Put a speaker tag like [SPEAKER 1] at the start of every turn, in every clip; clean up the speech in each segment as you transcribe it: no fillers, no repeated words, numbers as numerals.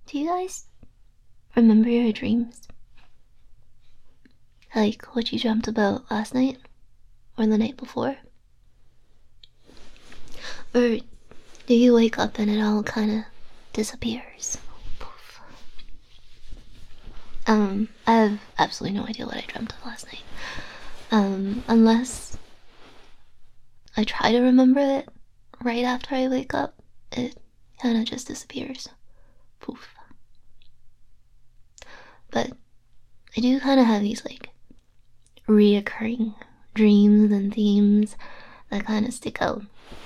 [SPEAKER 1] Do you guys remember your dreams? Like what you dreamt about last night? Or the night before? Or do you wake up and it all kinda disappears? Poof. I have absolutely no idea what I dreamt of last night. Unless I try to remember it right after I wake up, it kinda just disappears. Poof. But I do kinda have these, like, reoccurring dreams and themes that kinda stick out.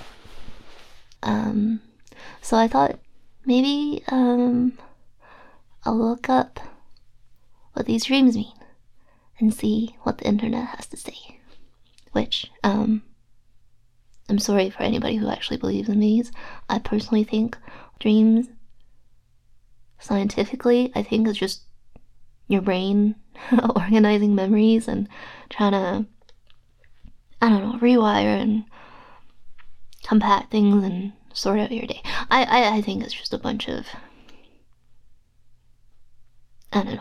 [SPEAKER 1] So I thought maybe, I'll look up what these dreams mean and see what the internet has to say. Which, I'm sorry for anybody who actually believes in these. I personally think dreams, scientifically, I think it's just your brain organizing memories and trying to, I don't know, rewire and compact things and sort out your day. I think it's just a bunch of, I don't know.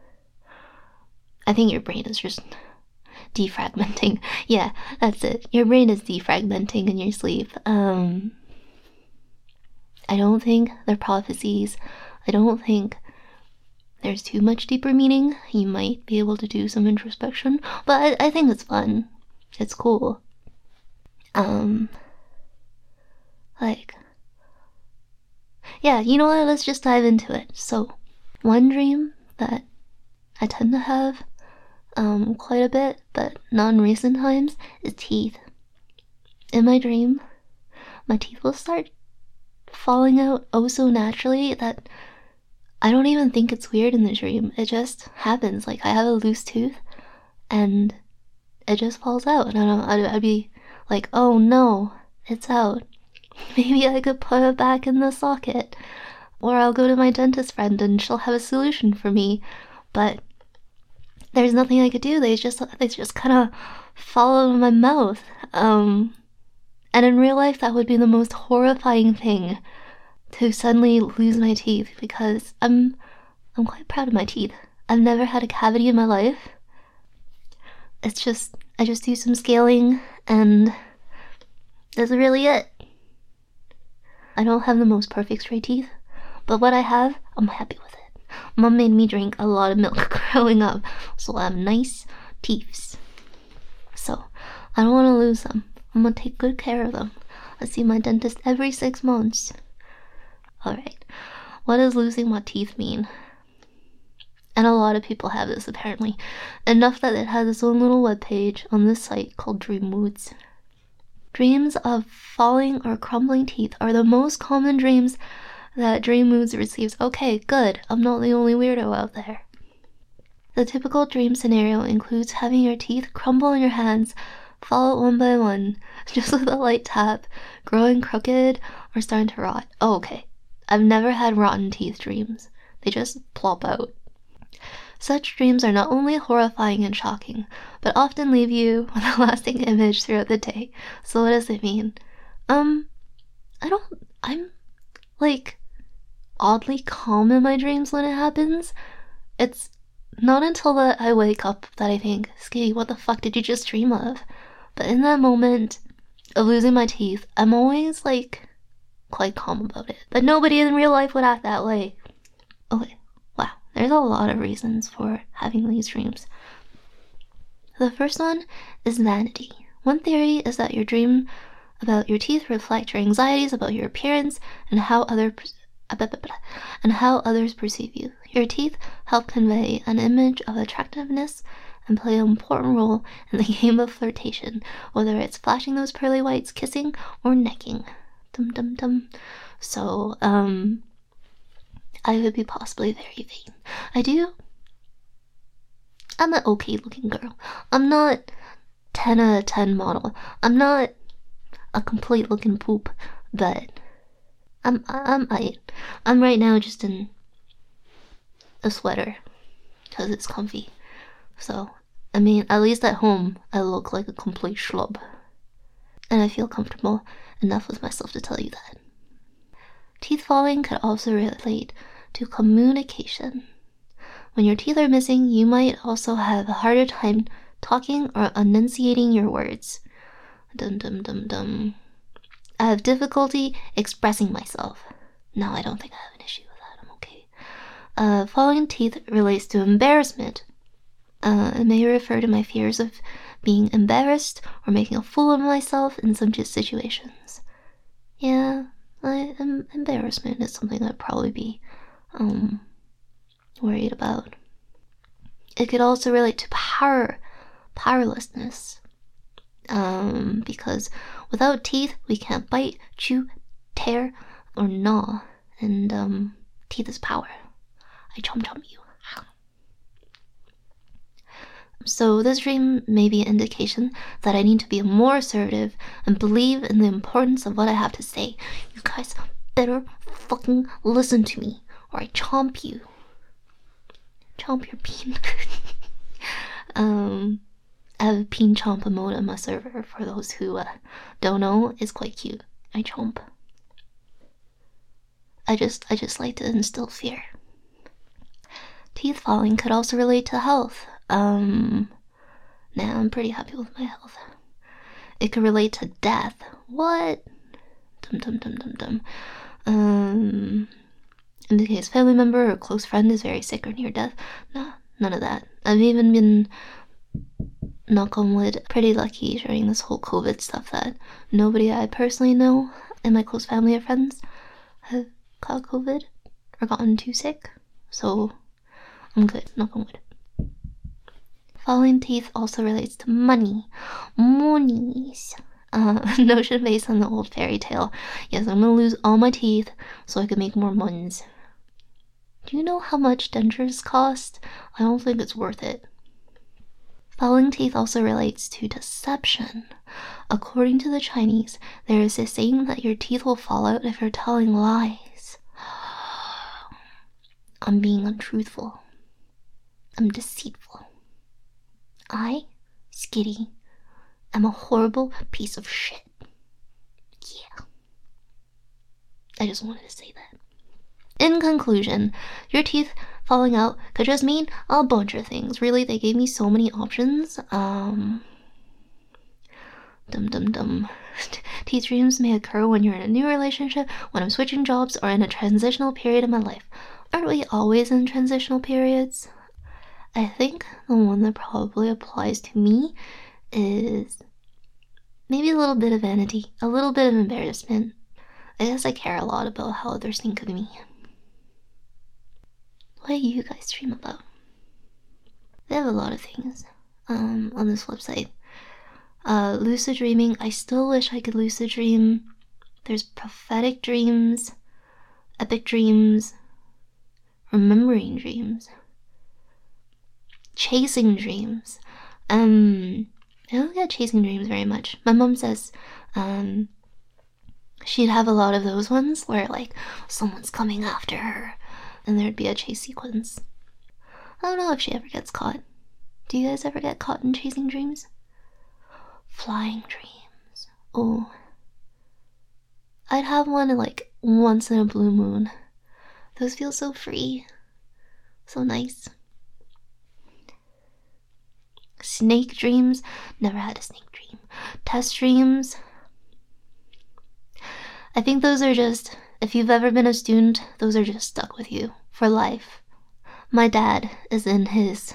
[SPEAKER 1] I think your brain is just defragmenting. Yeah, that's it. Your brain is defragmenting in your sleep. I don't think they're prophecies. I don't think there's too much deeper meaning. You might be able to do some introspection, but I think it's fun. It's cool. Like, yeah, you know what? Let's just dive into it. So, one dream that I tend to have quite a bit, but not in recent times, is teeth. In my dream, my teeth will start falling out oh so naturally that I don't even think it's weird in the dream. It just happens. Like, I have a loose tooth and it just falls out, and I'd be like, oh no, it's out. Maybe I could put it back in the socket. Or I'll go to my dentist friend and she'll have a solution for me. But there's nothing I could do. They just kind of fall out of my mouth. And in real life, that would be the most horrifying thing, to suddenly lose my teeth, because I'm quite proud of my teeth. I've never had a cavity in my life. It's just, I just do some scaling and that's really it. I don't have the most perfect straight teeth, but what I have, I'm happy with it. Mom made me drink a lot of milk growing up, so I have nice teeth. So, I don't want to lose them. I'm gonna take good care of them. I see my dentist every 6 months. Alright, what does losing my teeth mean? And a lot of people have this, apparently. Enough that it has its own little webpage on this site called Dreamwoods. Dreams of falling or crumbling teeth are the most common dreams that Dreamwoods receives. Okay, good. I'm not the only weirdo out there. The typical dream scenario includes having your teeth crumble in your hands, fall out one by one, just with a light tap, growing crooked, or starting to rot. Oh, okay. I've never had rotten teeth dreams. They just plop out. Such dreams are not only horrifying and shocking, but often leave you with a lasting image throughout the day. So what does it mean? I'm like oddly calm in my dreams when it happens. It's not until that I wake up that I think, Skitty, what the fuck did you just dream of? But in that moment of losing my teeth, I'm always like quite calm about it. But nobody in real life would act that way. Okay. There's a lot of reasons for having these dreams. The first one is vanity. One theory is that your dream about your teeth reflect your anxieties about your appearance and how others perceive you. Your teeth help convey an image of attractiveness and play an important role in the game of flirtation, whether it's flashing those pearly whites, kissing, or necking. Dum dum dum. So, I would be possibly very vain. I'm an okay looking girl. I'm not 10 out of 10 model. I'm not a complete looking poop, but I'm right now just in a sweater because it's comfy. So, I mean, at least at home, I look like a complete schlub. And I feel comfortable enough with myself to tell you that. Teeth falling could also relate to communication. When your teeth are missing, you might also have a harder time talking or enunciating your words. Dum dum dum dum. I have difficulty expressing myself. No, I don't think I have an issue with that. I'm okay. Falling teeth relates to embarrassment. It may refer to my fears of being embarrassed or making a fool of myself in some situations. Yeah, embarrassment is something I'd probably be worried about. It could also relate to powerlessness. Because without teeth, we can't bite, chew, tear, or gnaw. And teeth is power. I chomp you. So this dream may be an indication that I need to be more assertive and believe in the importance of what I have to say. You guys better fucking listen to me, or I chomp you. Chomp your peen. I have a peen chomp emote on my server. For those who don't know, it's quite cute. I chomp. I just like to instill fear. Teeth falling could also relate to health. Nah, I'm pretty happy with my health. It could relate to death. What? Indicates family member or close friend is very sick or near death. Nah, none of that. I've even been, knock on wood, pretty lucky during this whole COVID stuff that nobody I personally know in my close family or friends have caught COVID or gotten too sick. So I'm good, knock on wood. Falling teeth also relates to money. Monies. Notion based on the old fairy tale. Yes, I'm gonna lose all my teeth so I can make more monies. Do you know how much dentures cost? I don't think it's worth it. Falling teeth also relates to deception. According to the Chinese, there is a saying that your teeth will fall out if you're telling lies. I'm being untruthful. I'm deceitful. I, Skitty, am a horrible piece of shit. Yeah. I just wanted to say that. In conclusion, your teeth falling out could just mean a bunch of things. Really, they gave me so many options. Teeth dreams may occur when you're in a new relationship, when I'm switching jobs, or in a transitional period in my life. Aren't we always in transitional periods? I think the one that probably applies to me is maybe a little bit of vanity, a little bit of embarrassment. I guess I care a lot about how others think of me. What do you guys dream about? They have a lot of things on this website. Lucid dreaming, I still wish I could lucid dream. There's prophetic dreams, epic dreams, remembering dreams, chasing dreams. I don't get chasing dreams very much. My mom says she'd have a lot of those ones where like someone's coming after her and there'd be a chase sequence. I don't know if she ever gets caught. Do you guys ever get caught in chasing dreams? Flying dreams. Oh. I'd have one like once in a blue moon. Those feel so free. So nice. Snake dreams. Never had a snake dream. Test dreams. I think those are just, if you've ever been a student, those are just stuck with you for life. My dad is in his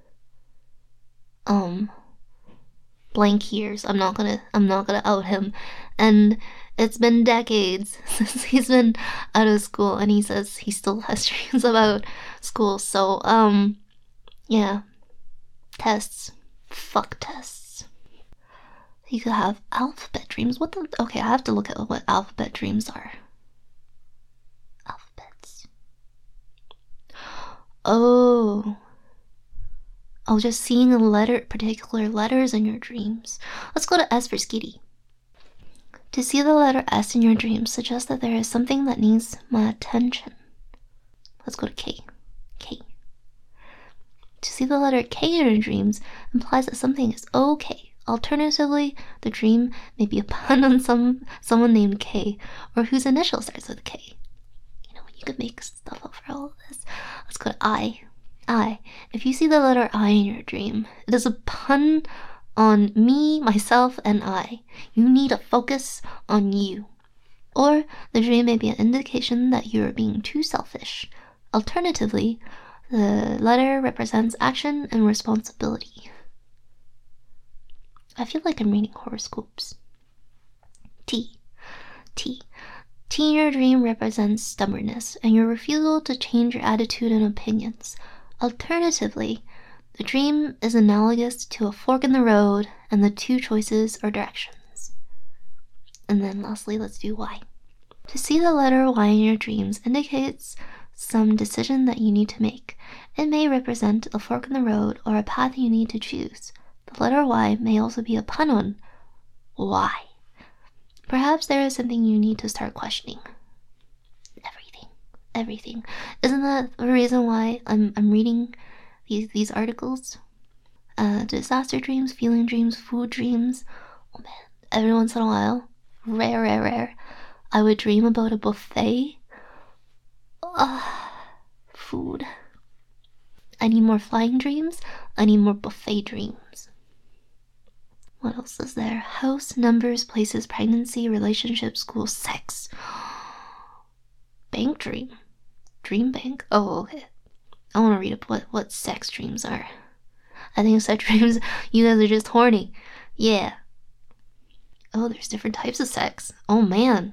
[SPEAKER 1] blank years. I'm not gonna out him. And it's been decades since he's been out of school, and he says he still has dreams about school. So yeah. Tests. Fuck tests. You could have alphabet dreams. What the? Okay, I have to look at what alphabet dreams are. Alphabets. Oh, just seeing a letter, particular letters in your dreams. Let's go to S for Skitty. To see the letter S in your dreams suggests that there is something that needs my attention. Let's go to K. K. To see the letter K in your dreams implies that something is okay. Alternatively, the dream may be a pun on someone named K, or whose initial starts with K. You know, You could make stuff up for all of this. Let's go to I. I. If you see the letter I in your dream, it is a pun on me, myself, and I. You need to focus on you. Or the dream may be an indication that you are being too selfish. Alternatively, the letter represents action and responsibility. I feel like I'm reading horoscopes. T. T. T in your dream represents stubbornness and your refusal to change your attitude and opinions. Alternatively, the dream is analogous to a fork in the road and the two choices or directions. And then lastly, let's do Y. To see the letter Y in your dreams indicates some decision that you need to make. It may represent a fork in the road or a path you need to choose. The letter Y may also be a pun on why. Perhaps there is something you need to start questioning. Everything. Isn't that the reason why I'm reading these articles? Disaster dreams, feeling dreams, food dreams. Oh man, every once in a while, rare, I would dream about a buffet. Food. I need more flying dreams. I need more buffet dreams. What else is there? House, numbers, places, pregnancy, relationship, school, sex. Bank dream. Dream bank? Oh, okay. I want to read up what sex dreams are. I think sex dreams, you guys are just horny. Yeah. Oh, there's different types of sex. Oh, man.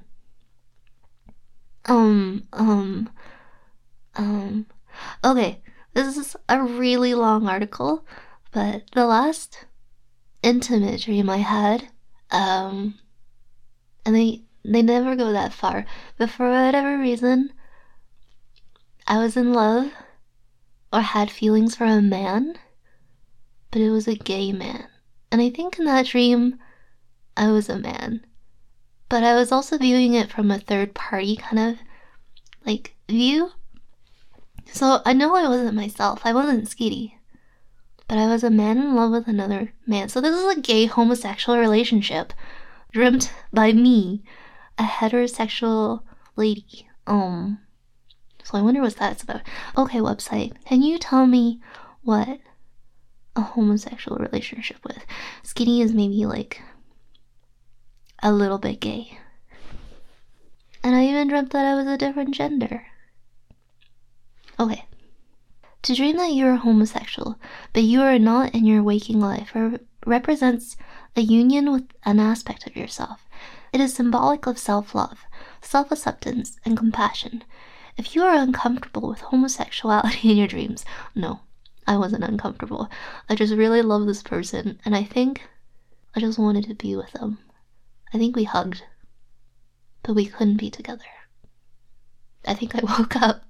[SPEAKER 1] Okay, this is a really long article, but the last intimate dream I had, and they never go that far, but for whatever reason, I was in love or had feelings for a man, but it was a gay man. And I think in that dream, I was a man. But I was also viewing it from a third party kind of like view. So I know I wasn't myself. I wasn't Skitty. But I was a man in love with another man. So this is a gay homosexual relationship dreamt by me, a heterosexual lady. So I wonder what that's about. Okay, website. Can you tell me what a homosexual relationship with? Skitty is maybe like a little bit gay. And I even dreamt that I was a different gender. Okay. To dream that you are homosexual, but you are not in your waking life, represents a union with an aspect of yourself. It is symbolic of self-love, self-acceptance, and compassion. If you are uncomfortable with homosexuality in your dreams, no, I wasn't uncomfortable. I just really love this person, and I think I just wanted to be with them. I think we hugged, but we couldn't be together. I think I woke up.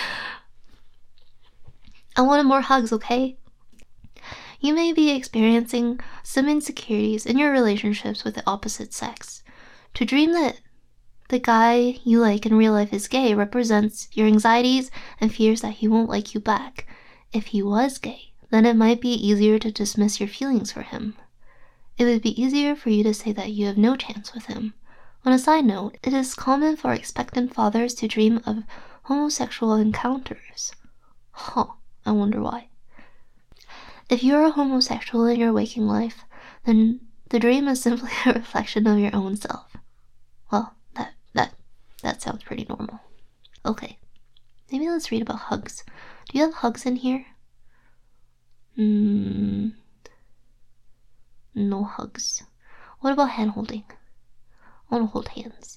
[SPEAKER 1] I wanted more hugs, okay? You may be experiencing some insecurities in your relationships with the opposite sex. To dream that the guy you like in real life is gay represents your anxieties and fears that he won't like you back. If he was gay, then it might be easier to dismiss your feelings for him. It would be easier for you to say that you have no chance with him. On a side note, it is common for expectant fathers to dream of homosexual encounters. I wonder why. If you are a homosexual in your waking life, then the dream is simply a reflection of your own self. Well, that sounds pretty normal. Okay, maybe let's read about hugs. Do you have hugs in here? No hugs. What about hand holding? I want to hold hands.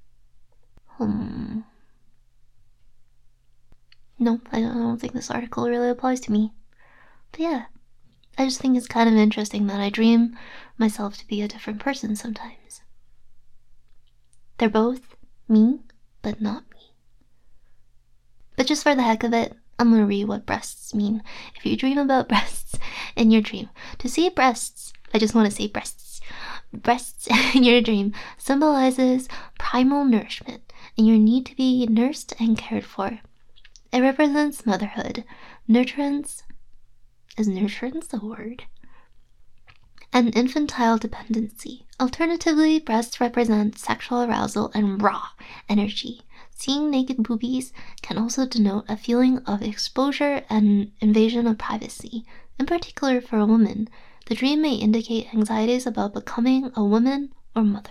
[SPEAKER 1] No, I don't think this article really applies to me. But yeah, I just think it's kind of interesting that I dream myself to be a different person sometimes. They're both me, but not me. But just for the heck of it, I'm gonna read what breasts mean. If you dream about breasts in your dream, to see breasts, I just want to say breasts. Breasts in your dream symbolizes primal nourishment and your need to be nursed and cared for. It represents motherhood. Nurturance. Is nurturance a word? And infantile dependency. Alternatively, breasts represent sexual arousal and raw energy. Seeing naked boobies can also denote a feeling of exposure and invasion of privacy. In particular, for a woman, the dream may indicate anxieties about becoming a woman or mother.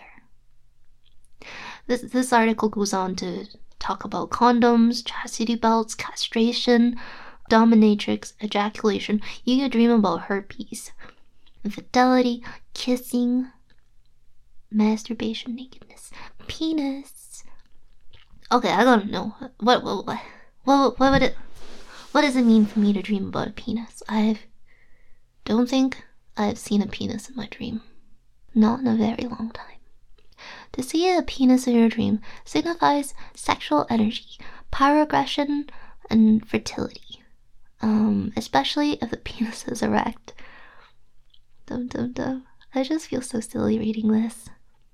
[SPEAKER 1] This article goes on to talk about condoms, chastity belts, castration, dominatrix, ejaculation. You could dream about herpes, infidelity, kissing, masturbation, nakedness, penis. Okay, I gotta know. What would it... What does it mean for me to dream about a penis? I don't think I've seen a penis in my dream. Not in a very long time. To see a penis in your dream signifies sexual energy, power, aggression, and fertility. Especially if the penis is erect. I just feel so silly reading this.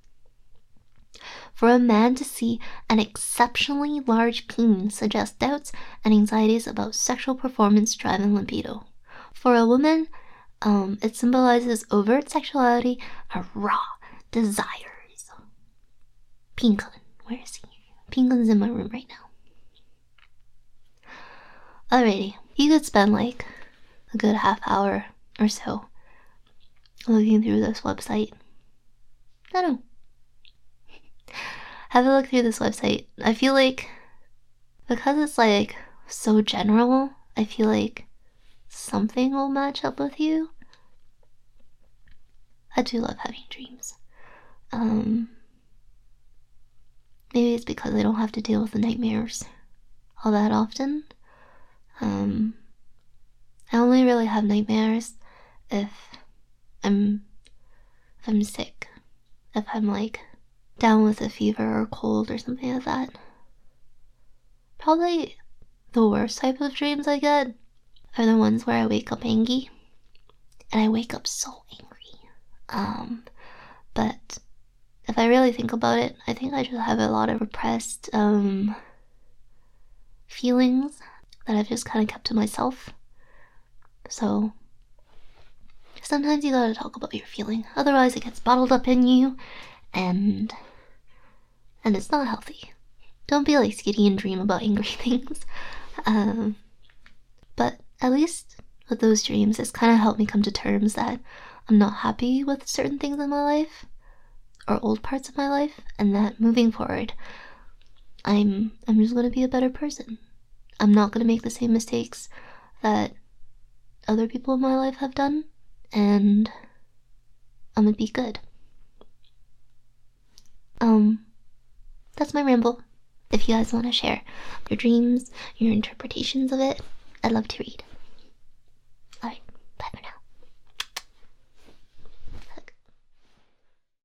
[SPEAKER 1] For a man to see an exceptionally large penis suggests doubts and anxieties about sexual performance, drive, and libido. For a woman, it symbolizes overt sexuality and raw desires. Pinklin, where is he? Pinklin's in my room right now. Alrighty, you could spend like a good half hour or so looking through this website. I don't know. Have a look through this website. I feel like, because it's like so general, I feel like something will match up with you. I do love having dreams. Maybe it's because I don't have to deal with the nightmares all that often. I only really have nightmares if I'm sick. If I'm like down with a fever or cold or something like that. Probably the worst type of dreams I get are the ones where I wake up angry. And I wake up so angry. But if I really think about it, I think I just have a lot of repressed feelings that I've just kind of kept to myself. So sometimes you gotta talk about your feeling, otherwise it gets bottled up in you, and it's not healthy. Don't be like Skitty and dream about angry things. But at least with those dreams, it's kind of helped me come to terms that I'm not happy with certain things in my life, or old parts of my life, and that moving forward, I'm just gonna be a better person. I'm not gonna make the same mistakes that other people in my life have done, and I'm gonna be good. That's my ramble. If you guys want to share your dreams, your interpretations of it, I'd love to read.